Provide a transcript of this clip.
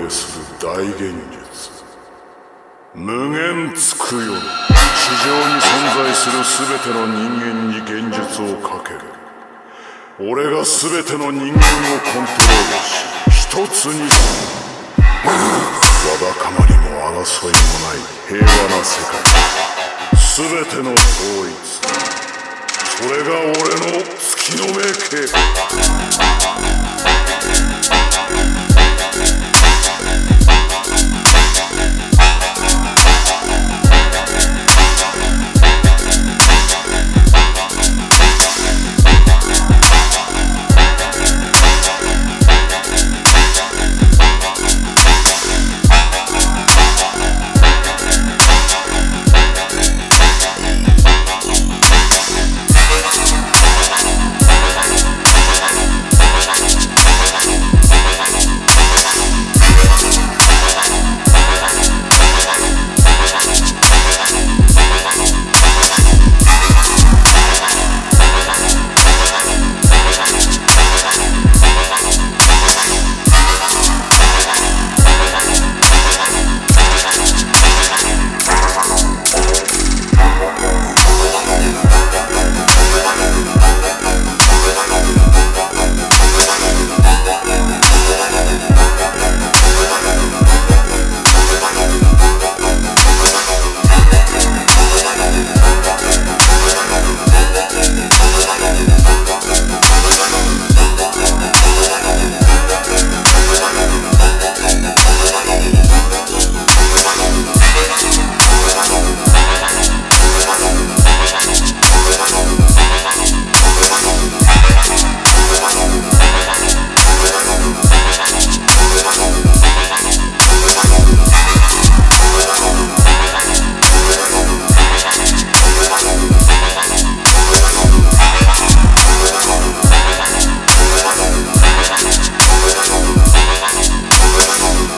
令する大現実、無限つくよ。地上に存在する全ての人間に現実をかける。俺が全ての人間をコントロールし一つにする。わだかまりも争いもない平和な世界、全ての統一、それが俺の月の命計画。